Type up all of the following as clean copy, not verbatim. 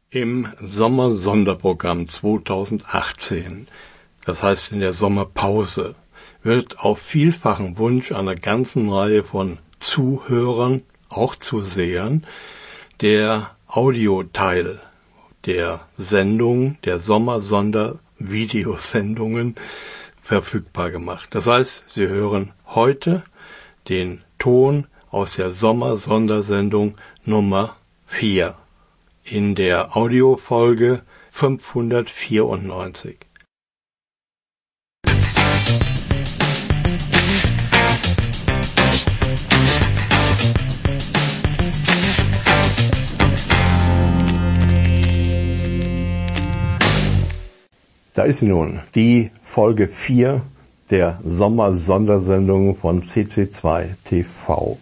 Im Sommersonderprogramm 2018, das heißt in der Sommerpause, wird auf vielfachen Wunsch einer ganzen Reihe von Zuhörern, auch Zusehern, der Audioteil der Sendung, der Sommersonder-Videosendungen verfügbar gemacht. Das heißt, Sie hören heute den Ton aus der Sommersondersendung Nummer 4 in der Audiofolge 594. Da ist sie nun, die Folge 4 der Sommersondersendung von CC2 TV.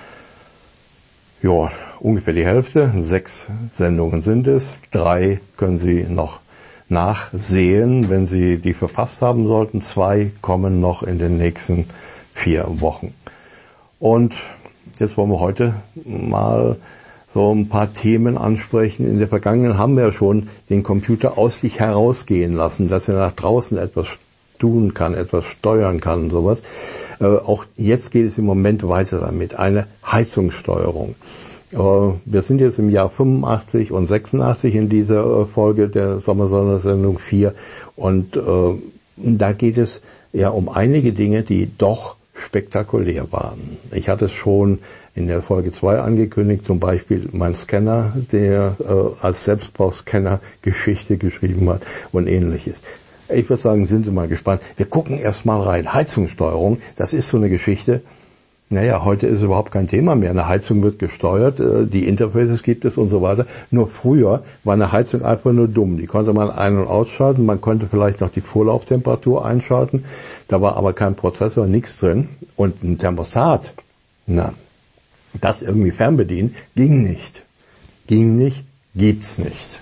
Ja, ungefähr die Hälfte, 6 Sendungen sind es, 3 können Sie noch nachsehen, wenn Sie die verpasst haben sollten, 2 kommen noch in den nächsten 4 Wochen. Und jetzt wollen wir heute mal so ein paar Themen ansprechen. In der Vergangenheit haben wir ja schon den Computer aus sich herausgehen lassen, dass er nach draußen etwas tun kann, etwas steuern kann und sowas. Auch jetzt geht es im Moment weiter damit, eine Heizungssteuerung. Wir sind jetzt im Jahr 85 und 86 in dieser Folge der Sommersondersendung 4 und da geht es ja um einige Dinge, die doch spektakulär waren. Ich hatte es schon in der Folge 2 angekündigt, zum Beispiel mein Scanner, der als Selbstbauscanner Geschichte geschrieben hat und ähnliches. Ich würde sagen, sind Sie mal gespannt. Wir gucken erst mal rein. Heizungssteuerung, das ist so eine Geschichte. Naja, heute ist überhaupt kein Thema mehr. Eine Heizung wird gesteuert, die Interfaces gibt es und so weiter. Nur früher war eine Heizung einfach nur dumm. Die konnte man ein- und ausschalten, man konnte vielleicht noch die Vorlauftemperatur einschalten. Da war aber kein Prozessor, nichts drin. Und ein Thermostat, das irgendwie fernbedienen, ging nicht. Ging nicht, gibt's nicht.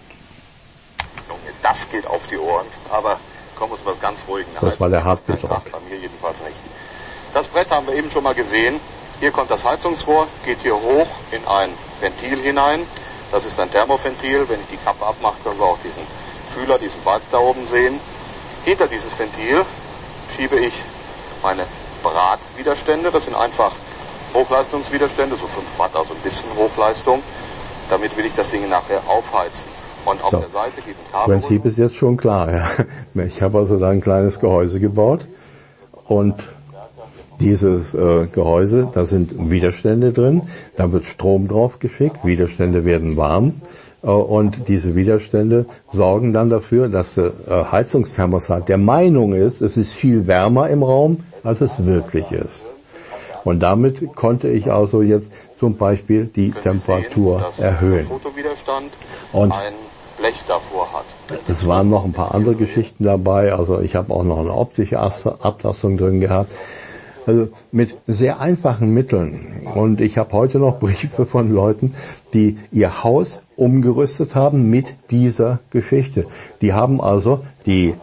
Das geht auf die Ohren, aber kommen wir zu was ganz Ruhigen. Das war der Hartbetrag. Bei mir jedenfalls nicht. Das Brett haben wir eben schon mal gesehen. Hier kommt das Heizungsrohr, geht hier hoch in ein Ventil hinein. Das ist ein Thermoventil. Wenn ich die Kappe abmache, können wir auch diesen Fühler, diesen Balg da oben sehen. Hinter dieses Ventil schiebe ich meine Bratwiderstände. Das sind einfach Hochleistungswiderstände, so 5 Watt, also ein bisschen Hochleistung. Damit will ich das Ding nachher aufheizen. Und auf der Seite geht ein Kabel. Das Prinzip ist jetzt schon klar. Ja. Ich habe also da ein kleines Gehäuse gebaut und dieses Gehäuse, da sind Widerstände drin, da wird Strom drauf geschickt, Widerstände werden warm und diese Widerstände sorgen dann dafür, dass der Heizungsthermostat der Meinung ist, es ist viel wärmer im Raum, als es wirklich ist. Und damit konnte ich also jetzt zum Beispiel die Temperatur erhöhen. Und ein Blech davor hat. Es waren noch ein paar andere Geschichten dabei, also ich habe auch noch eine optische Abtastung drin gehabt. Also mit sehr einfachen Mitteln. Und ich habe heute noch Briefe von Leuten, die ihr Haus umgerüstet haben mit dieser Geschichte. Die haben also die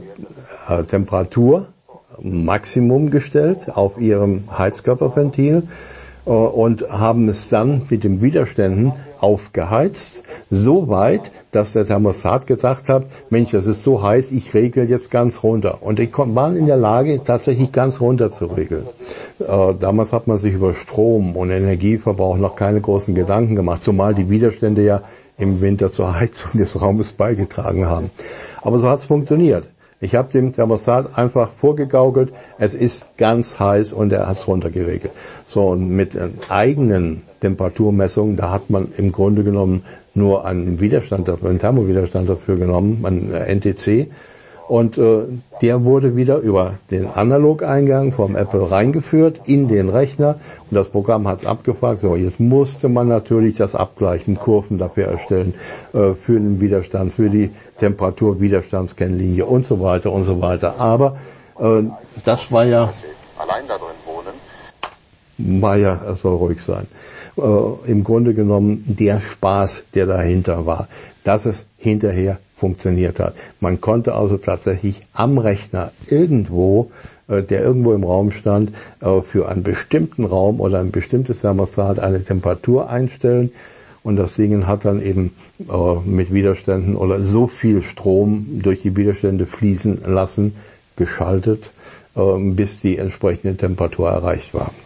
Temperatur Maximum gestellt auf ihrem Heizkörperventil und haben es dann mit den Widerständen aufgeheizt, so weit, dass der Thermostat gedacht hat, Mensch, das ist so heiß, ich regel jetzt ganz runter. Und die waren in der Lage, tatsächlich ganz runter zu regeln. Damals hat man sich über Strom und Energieverbrauch noch keine großen Gedanken gemacht, zumal die Widerstände ja im Winter zur Heizung des Raumes beigetragen haben. Aber so hat es funktioniert. Ich habe dem Thermostat einfach vorgegaukelt, es ist ganz heiß und er hat es runtergeregelt. So, und mit eigenen Temperaturmessungen, da hat man im Grunde genommen nur einen Widerstand dafür, einen Thermowiderstand dafür genommen, einen NTC. Und der wurde wieder über den Analogeingang vom Apple reingeführt in den Rechner und das Programm hat es abgefragt. So, jetzt musste man natürlich das abgleichen, Kurven dafür erstellen für den Widerstand, für die Temperaturwiderstandskennlinie und so weiter und so weiter. Aber das war ja allein da drin wohnen. War ja, es soll ruhig sein. Im Grunde genommen der Spaß, der dahinter war, dass es hinterher funktioniert hat. Man konnte also tatsächlich am Rechner irgendwo, der irgendwo im Raum stand, für einen bestimmten Raum oder ein bestimmtes Thermostat eine Temperatur einstellen und das Ding hat dann eben mit Widerständen oder so viel Strom durch die Widerstände fließen lassen, geschaltet, bis die entsprechende Temperatur erreicht war.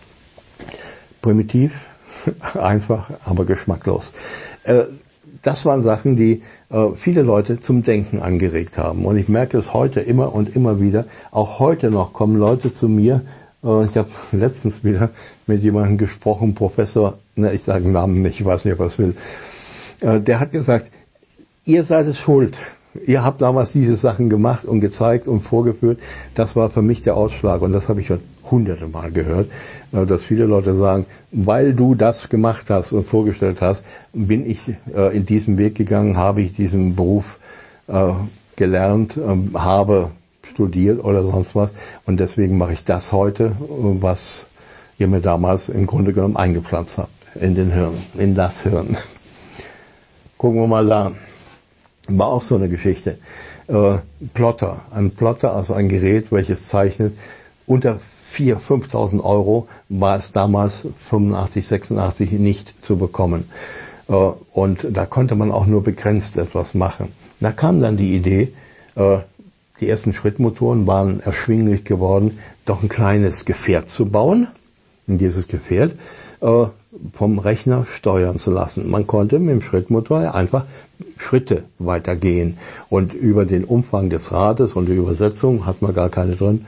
Primitiv, einfach, aber geschmacklos. Das waren Sachen, die viele Leute zum Denken angeregt haben. Und ich merke es heute immer und immer wieder. Auch heute noch kommen Leute zu mir. Ich habe letztens wieder mit jemandem gesprochen, Professor, ich sage den Namen nicht, ich weiß nicht, ob er es will. Der hat gesagt, ihr seid es schuld. Ihr habt damals diese Sachen gemacht und gezeigt und vorgeführt. Das war für mich der Ausschlag. Und das habe ich schon hunderte Mal gehört, dass viele Leute sagen, weil du das gemacht hast und vorgestellt hast, bin ich in diesen Weg gegangen, habe ich diesen Beruf gelernt, habe studiert oder sonst was. Und deswegen mache ich das heute, was ihr mir damals im Grunde genommen eingepflanzt habt. In den Hirn, in das Hirn. Gucken wir mal da. War auch so eine Geschichte. Plotter. Ein Plotter, also ein Gerät, welches zeichnet. Unter 4.000, 5.000 Euro war es damals 85, 86 nicht zu bekommen. Und da konnte man auch nur begrenzt etwas machen. Da kam dann die Idee, die ersten Schrittmotoren waren erschwinglich geworden, doch ein kleines Gefährt zu bauen. Und dieses Gefährt vom Rechner steuern zu lassen. Man konnte mit dem Schrittmotor einfach Schritte weitergehen. Und über den Umfang des Rades und die Übersetzung, hat man gar keine drin,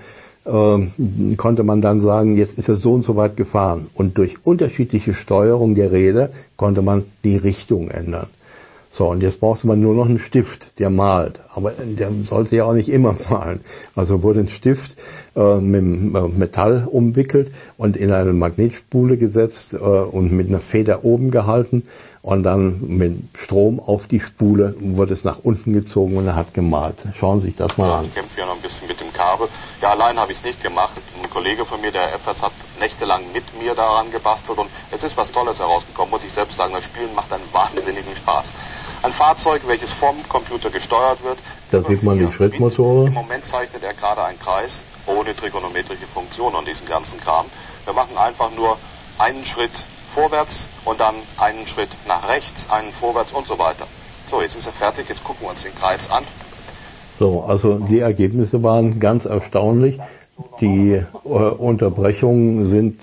konnte man dann sagen, jetzt ist er so und so weit gefahren. Und durch unterschiedliche Steuerung der Räder konnte man die Richtung ändern. So, und jetzt brauchte man nur noch einen Stift, der malt. Aber der sollte ja auch nicht immer malen. Also wurde ein Stift mit Metall umwickelt und in eine Magnetspule gesetzt und mit einer Feder oben gehalten. Und dann mit Strom auf die Spule wurde es nach unten gezogen und er hat gemalt. Schauen Sie sich das mal an. Ich kämpfe ja noch ein bisschen mit dem Kabel. Ja, allein habe ich es nicht gemacht. Ein Kollege von mir, der Herr Efferts, hat nächtelang mit mir daran gebastelt und es ist was Tolles herausgekommen, muss ich selbst sagen. Das Spielen macht einen wahnsinnigen Spaß. Ein Fahrzeug, welches vom Computer gesteuert wird. Da sieht man die Schrittmotore. Im Moment zeichnet er gerade einen Kreis ohne trigonometrische Funktion und diesen ganzen Kram. Wir machen einfach nur einen Schritt vorwärts und dann einen Schritt nach rechts, einen vorwärts und so weiter. So, jetzt ist er fertig, jetzt gucken wir uns den Kreis an. So, also die Ergebnisse waren ganz erstaunlich. Die Unterbrechungen sind,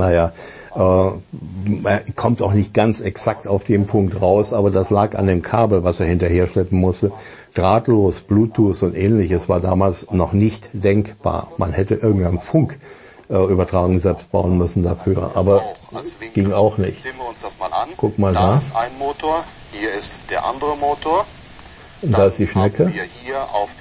kommt auch nicht ganz exakt auf den Punkt raus, aber das lag an dem Kabel, was er hinterher schleppen musste. Drahtlos, Bluetooth und ähnliches war damals noch nicht denkbar. Man hätte irgendeinen Funkübertragung selbst bauen müssen dafür, aber ging auch nicht. Sehen wir uns das mal an. Guck mal da ist ein Motor, hier ist der andere Motor. Und da ist die Schnecke. Haben wir hier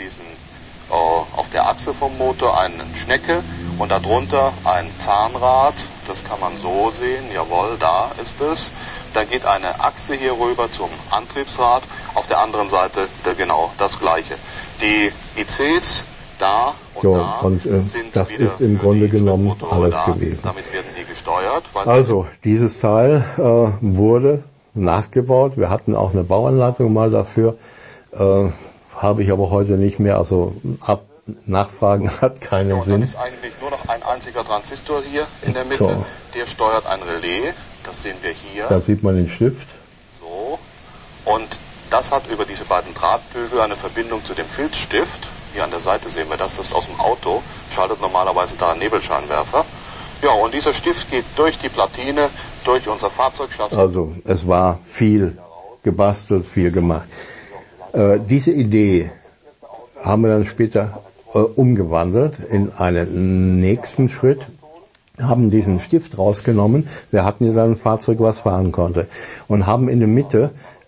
auf der Achse vom Motor eine Schnecke und darunter ein Zahnrad. Das kann man so sehen. Jawohl, da ist es. Da geht eine Achse hier rüber zum Antriebsrad. Auf der anderen Seite genau das Gleiche. Die ICs da und so, da und sind das wieder ist im Grunde genommen alles da. gewesen. Damit werden die gesteuert. Also, dieses Teil wurde nachgebaut. Wir hatten auch eine Bauanleitung mal dafür. Habe ich aber heute nicht mehr. Also Nachfragen hat keinen Sinn. Dann ist eigentlich nur noch ein einziger Transistor hier in der Mitte. So. Der steuert ein Relais. Das sehen wir hier. Da sieht man den Stift. So. Und das hat über diese beiden Drahtbügel eine Verbindung zu dem Filzstift. Hier an der Seite sehen wir das. Das ist aus dem Auto. Schaltet normalerweise da einen Nebelscheinwerfer. Ja, und dieser Stift geht durch die Platine, durch unser Fahrzeugchassis. Also es war viel gebastelt, viel gemacht. Diese Idee haben wir dann später umgewandelt in einen nächsten Schritt, haben diesen Stift rausgenommen. Wir hatten ja dann ein Fahrzeug, was fahren konnte, und haben in der Mitte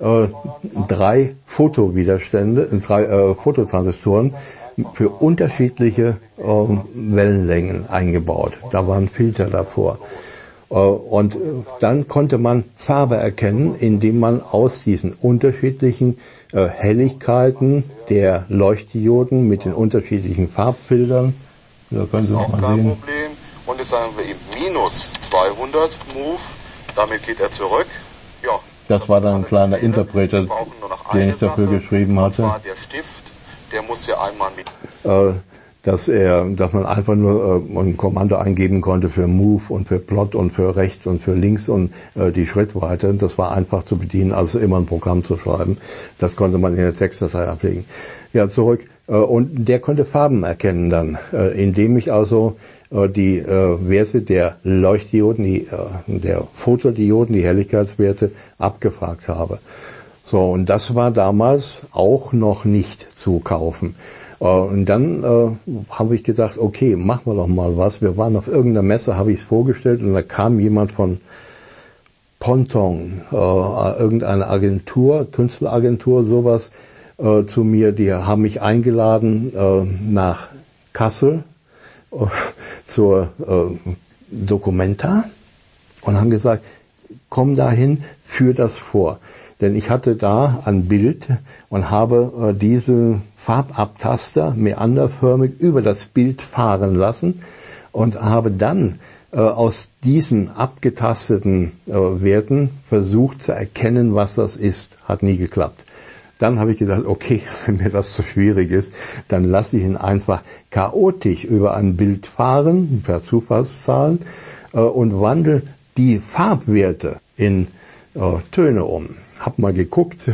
drei Fototransistoren für unterschiedliche Wellenlängen eingebaut. Da waren Filter davor. Und dann konnte man Farbe erkennen, indem man aus diesen unterschiedlichen Helligkeiten der Leuchtdioden mit den unterschiedlichen Farbfiltern, da können Sie auch mal kein sehen. Problem. Und jetzt sagen wir ihm minus 200 Move. Damit geht er zurück. Ja. Das war dann ein kleiner Interpreter, den ich dafür geschrieben hatte. Und zwar der Stift, der muss ja einmal mit. dass man einfach nur ein Kommando eingeben konnte für Move und für Plot und für rechts und für links und die Schrittweite. Das war einfach zu bedienen, also immer ein Programm zu schreiben. Das konnte man in der Textdatei ablegen. Ja, zurück. Und der konnte Farben erkennen dann, indem ich also die Werte der Leuchtdioden, der Fotodioden, die Helligkeitswerte abgefragt habe. So, und das war damals auch noch nicht zu kaufen. Und dann habe ich gedacht, okay, machen wir doch mal was. Wir waren auf irgendeiner Messe, habe ich es vorgestellt, und da kam jemand von Ponton, irgendeine Agentur, Künstleragentur, sowas, zu mir. Die haben mich eingeladen nach Kassel zur Documenta und haben gesagt, komm dahin, führ das vor. Denn ich hatte da ein Bild und habe diese Farbabtaster meanderförmig über das Bild fahren lassen und habe dann aus diesen abgetasteten Werten versucht zu erkennen, was das ist. Hat nie geklappt. Dann habe ich gedacht, okay, wenn mir das zu schwierig ist, dann lasse ich ihn einfach chaotisch über ein Bild fahren, per Zufallszahlen, und wandle die Farbwerte in Töne um. Hab mal geguckt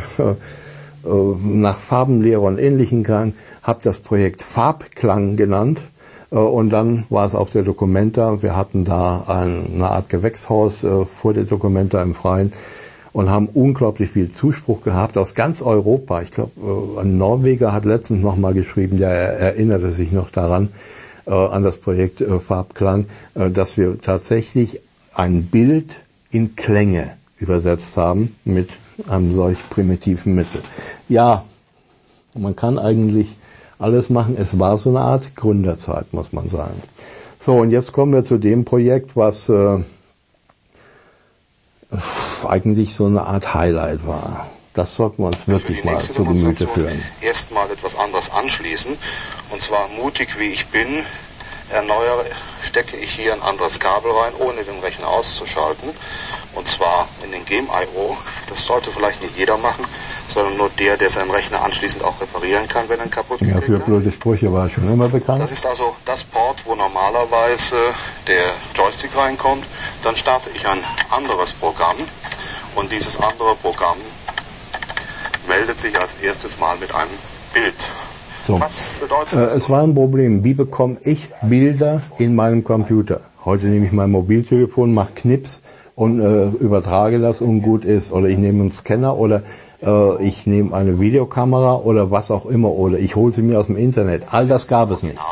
nach Farbenlehre und ähnlichen Klang, hab das Projekt Farbklang genannt, und dann war es auf der Documenta. Wir hatten da eine Art Gewächshaus vor der Documenta im Freien und haben unglaublich viel Zuspruch gehabt aus ganz Europa. Ich glaube, ein Norweger hat letztens noch mal geschrieben, der erinnerte sich noch daran, an das Projekt Farbklang, dass wir tatsächlich ein Bild in Klänge übersetzt haben mit einem solch primitiven Mittel. Ja, man kann eigentlich alles machen. Es war so eine Art Gründerzeit, muss man sagen. So, und jetzt kommen wir zu dem Projekt, was eigentlich so eine Art Highlight war. Das sollten wir uns wirklich mal zu Gemüte führen. Erstmal etwas anderes anschließen. Und zwar mutig wie ich bin, stecke ich hier ein anderes Kabel rein, ohne den Rechner auszuschalten. Und zwar in den GEM-IO. Das sollte vielleicht nicht jeder machen, sondern nur der seinen Rechner anschließend auch reparieren kann, wenn er kaputt geht. Ja, für blöde Sprüche war schon immer bekannt. Das ist also das Port, wo normalerweise der Joystick reinkommt. Dann starte ich ein anderes Programm. Und dieses andere Programm meldet sich als erstes mal mit einem Bild. So. Was bedeutet das? Es war ein Problem. Wie bekomme ich Bilder in meinem Computer? Heute nehme ich mein Mobiltelefon, mache Knips und übertrage das und gut ist. Oder ich nehme einen Scanner oder ich nehme eine Videokamera oder was auch immer. Oder ich hole sie mir aus dem Internet. All das gab es nicht.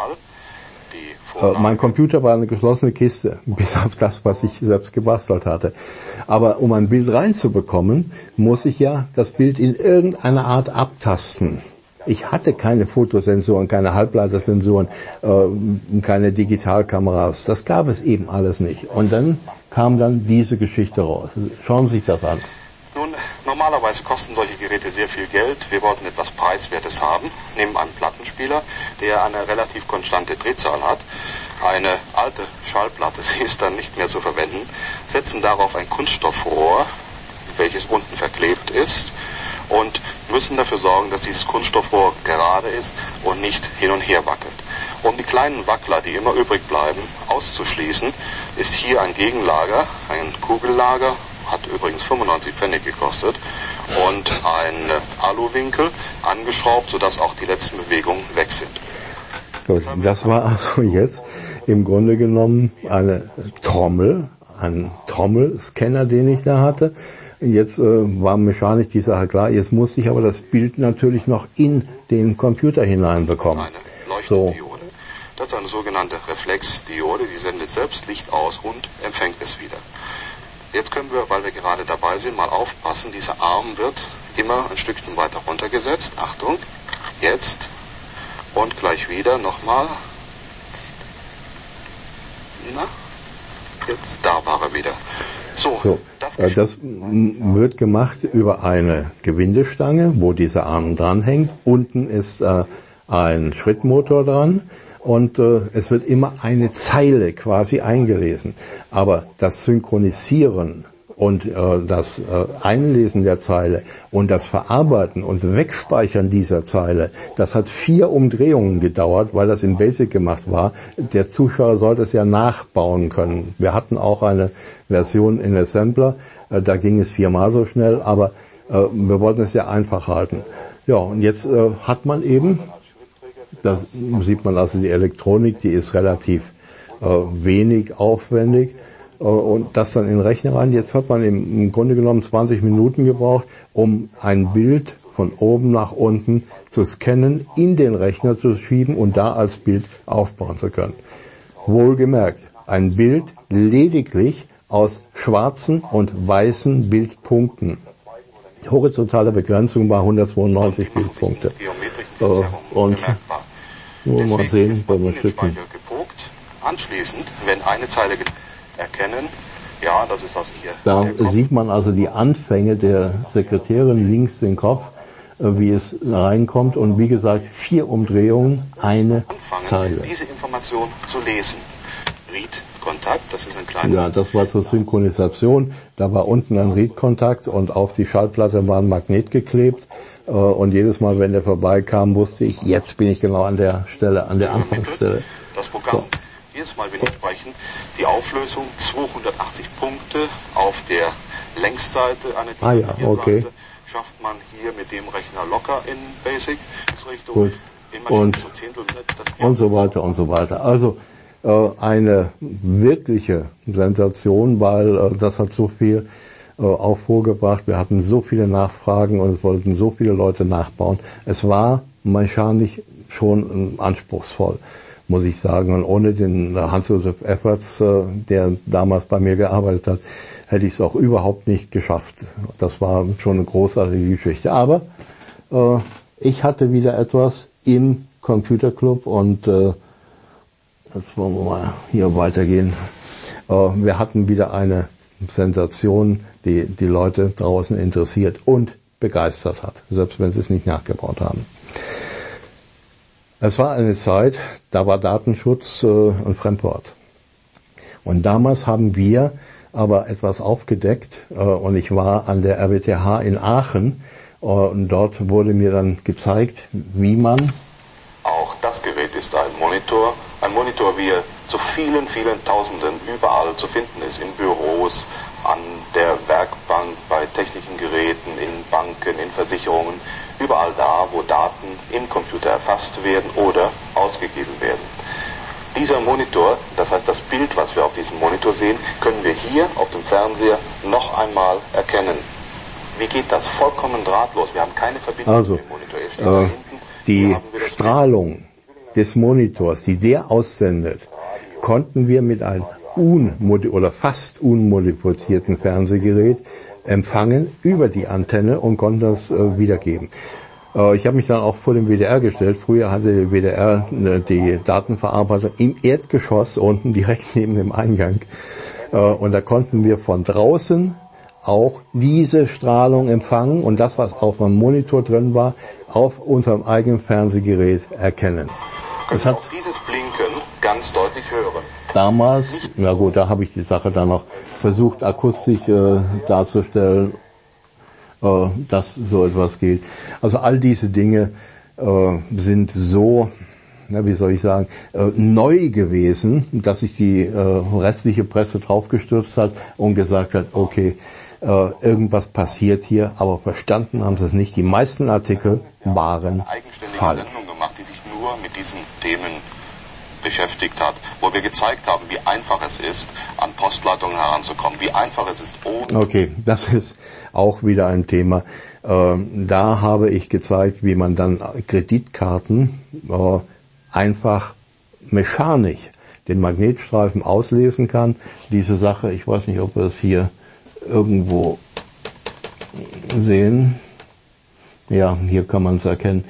Mein Computer war eine geschlossene Kiste, bis auf das, was ich selbst gebastelt hatte. Aber um ein Bild reinzubekommen, muss ich ja das Bild in irgendeiner Art abtasten. Ich hatte keine Fotosensoren, keine Halbleitersensoren, keine Digitalkameras. Das gab es eben alles nicht. Und dann kam dann diese Geschichte raus. Schauen Sie sich das an. Nun, normalerweise kosten solche Geräte sehr viel Geld. Wir wollten etwas Preiswertes haben. Nehmen einen Plattenspieler, der eine relativ konstante Drehzahl hat. Eine alte Schallplatte, sie ist dann nicht mehr zu verwenden. Setzen darauf ein Kunststoffrohr, welches unten verklebt ist. Und müssen dafür sorgen, dass dieses Kunststoffrohr gerade ist und nicht hin und her wackelt. Um die kleinen Wackler, die immer übrig bleiben, auszuschließen, ist hier ein Gegenlager, ein Kugellager, hat übrigens 95 Pfennig gekostet, und ein Aluwinkel angeschraubt, sodass auch die letzten Bewegungen weg sind. Gut, das war also jetzt im Grunde genommen eine Trommel, ein Trommelscanner, den ich da hatte. Jetzt war mechanisch die Sache klar, jetzt musste ich aber das Bild natürlich noch in den Computer hineinbekommen. Eine Leuchtdiode. Das ist eine sogenannte Reflexdiode, die sendet selbst Licht aus und empfängt es wieder. Jetzt können wir, weil wir gerade dabei sind, mal aufpassen. Dieser Arm wird immer ein Stückchen weiter runtergesetzt. Achtung, jetzt und gleich wieder nochmal. Na, jetzt da war er wieder. So, das wird gemacht über eine Gewindestange, wo dieser Arm dranhängt. Unten ist ein Schrittmotor dran und es wird immer eine Zeile quasi eingelesen. Aber das Synchronisieren Und das Einlesen der Zeile und das Verarbeiten und Wegspeichern dieser Zeile, das hat 4 Umdrehungen gedauert, weil das in BASIC gemacht war. Der Zuschauer sollte es ja nachbauen können. Wir hatten auch eine Version in Assembler, da ging es 4-mal so schnell, aber wir wollten es ja einfach halten. Ja, und jetzt hat man eben, da sieht man also die Elektronik, die ist relativ wenig aufwendig. Und das dann in den Rechner rein. Jetzt hat man im Grunde genommen 20 Minuten gebraucht, um ein Bild von oben nach unten zu scannen, in den Rechner zu schieben und da als Bild aufbauen zu können. Wohlgemerkt, ein Bild lediglich aus schwarzen und weißen Bildpunkten. Die horizontale Begrenzung war 192 Bildpunkte. Und mal sehen, wenn wir Stücken. Anschließend, wenn eine Zeile erkennen, ja, das ist also hier. Da sieht man also die Anfänge der Sekretärin, links den Kopf, wie es reinkommt und wie gesagt 4 Umdrehungen, eine Zeile. Diese Information zu lesen. Read-Kontakt, das ist ein kleines... Ja, das war zur Synchronisation. Da war unten ein Read-Kontakt und auf die Schallplatte war ein Magnet geklebt. Und jedes Mal, wenn der vorbeikam, wusste ich, jetzt bin ich genau an der Stelle, an der Anfangsstelle. Das Programm. So. Jedes Mal, wenn wir sprechen, die Auflösung 280 Punkte auf der Längsseite, eine okay. Seite, schafft man hier mit dem Rechner locker in BASIC. Richtung gut. Und so weiter und so weiter. Also eine wirkliche Sensation, weil das hat so viel auch vorgebracht. Wir hatten so viele Nachfragen und es wollten so viele Leute nachbauen. Es war mechanisch schon anspruchsvoll, muss ich sagen. Und ohne den Hans-Josef Efferts, der damals bei mir gearbeitet hat, hätte ich es auch überhaupt nicht geschafft. Das war schon eine großartige Geschichte. Aber ich hatte wieder etwas im Computerclub und jetzt wollen wir mal hier weitergehen. Wir hatten wieder eine Sensation, die die Leute draußen interessiert und begeistert hat, selbst wenn sie es nicht nachgebaut haben. Es war eine Zeit, da war Datenschutz ein Fremdwort. Und damals haben wir aber etwas aufgedeckt und ich war an der RWTH in Aachen und dort wurde mir dann gezeigt, wie man... Auch das Gerät ist ein Monitor, wie er zu vielen, vielen Tausenden überall zu finden ist, in Büros, an der Werkbank, bei technischen Geräten, in Banken, in Versicherungen, überall da, wo Daten im Computer erfasst werden oder ausgegeben werden. Dieser Monitor, das heißt das Bild, was wir auf diesem Monitor sehen, können wir hier auf dem Fernseher noch einmal erkennen. Wie geht das? Vollkommen drahtlos. Wir haben keine Verbindung also, mit dem Monitor. Er steht da hinten. Die Strahlung des Monitors, die der aussendet, konnten wir mit einem oder fast unmodifizierten Fernsehgerät empfangen über die Antenne und konnten das wiedergeben. Ich habe mich dann auch vor dem WDR gestellt. Früher hatte der WDR die Datenverarbeitung im Erdgeschoss unten direkt neben dem Eingang. Und da konnten wir von draußen auch diese Strahlung empfangen und das, was auf dem Monitor drin war, auf unserem eigenen Fernsehgerät erkennen. Das hat dieses Blinken ganz deutlich hören. Damals, na gut, da habe ich die Sache dann noch versucht, akustisch darzustellen, dass so etwas geht. Also all diese Dinge sind so, wie soll ich sagen, neu gewesen, dass sich die restliche Presse draufgestürzt hat und gesagt hat, okay, irgendwas passiert hier, aber verstanden haben sie es nicht. Die meisten Artikel waren falsch. Sendung gemacht, die sich nur mit diesen Themen beschäftigt hat, wo wir gezeigt haben, wie einfach es ist, an Postleitungen heranzukommen, wie einfach es ist, ohne... Okay, das ist auch wieder ein Thema. Da habe ich gezeigt, wie man dann Kreditkarten einfach mechanisch den Magnetstreifen auslesen kann. Diese Sache, ich weiß nicht, ob wir es hier irgendwo sehen. Ja, hier kann man es erkennen.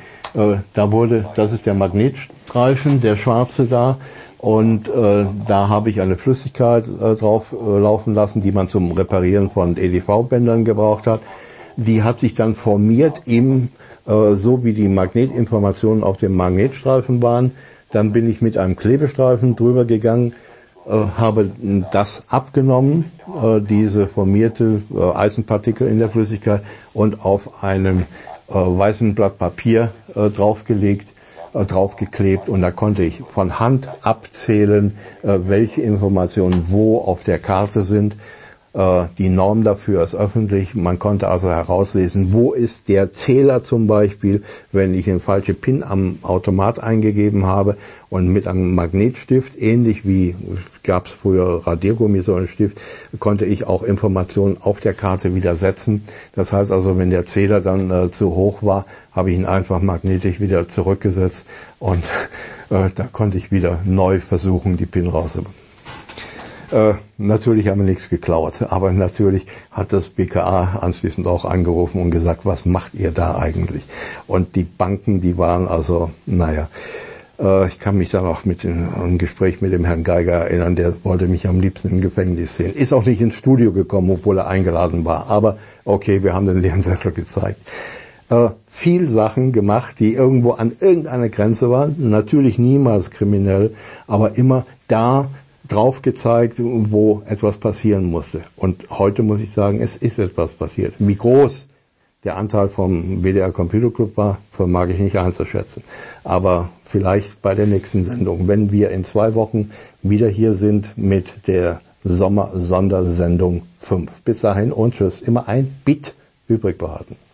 Das ist der Magnetstreifen, der schwarze da, und da habe ich eine Flüssigkeit drauf laufen lassen, die man zum Reparieren von EDV-Bändern gebraucht hat. Die hat sich dann formiert so wie die Magnetinformationen auf dem Magnetstreifen waren. Dann bin ich mit einem Klebestreifen drüber gegangen habe das abgenommen, diese formierte Eisenpartikel in der Flüssigkeit, und auf einem weißen Blatt Papier draufgelegt, draufgeklebt, und da konnte ich von Hand abzählen, welche Informationen wo auf der Karte sind. Die Norm dafür ist öffentlich. Man konnte also herauslesen, wo ist der Zähler zum Beispiel, wenn ich eine falsche PIN am Automat eingegeben habe, und mit einem Magnetstift, ähnlich wie gab es früher Radiergummi, so einen Stift, konnte ich auch Informationen auf der Karte wieder setzen. Das heißt also, wenn der Zähler dann zu hoch war, habe ich ihn einfach magnetisch wieder zurückgesetzt, und da konnte ich wieder neu versuchen, die PIN rauszubekommen. Natürlich haben wir nichts geklaut, aber natürlich hat das BKA anschließend auch angerufen und gesagt, was macht ihr da eigentlich? Und die Banken, die waren also, ich kann mich dann auch mit einem Gespräch mit dem Herrn Geiger erinnern, der wollte mich am liebsten im Gefängnis sehen. Ist auch nicht ins Studio gekommen, obwohl er eingeladen war, aber okay, wir haben den leeren Sessel gezeigt. Viel Sachen gemacht, die irgendwo an irgendeiner Grenze waren, natürlich niemals kriminell, aber immer da drauf gezeigt, wo etwas passieren musste. Und heute muss ich sagen, es ist etwas passiert. Wie groß der Anteil vom WDR Computer Club war, vermag ich nicht einzuschätzen. Aber vielleicht bei der nächsten Sendung, wenn wir in 2 Wochen wieder hier sind mit der Sommer-Sondersendung 5. Bis dahin und tschüss. Immer ein Bit übrig behalten.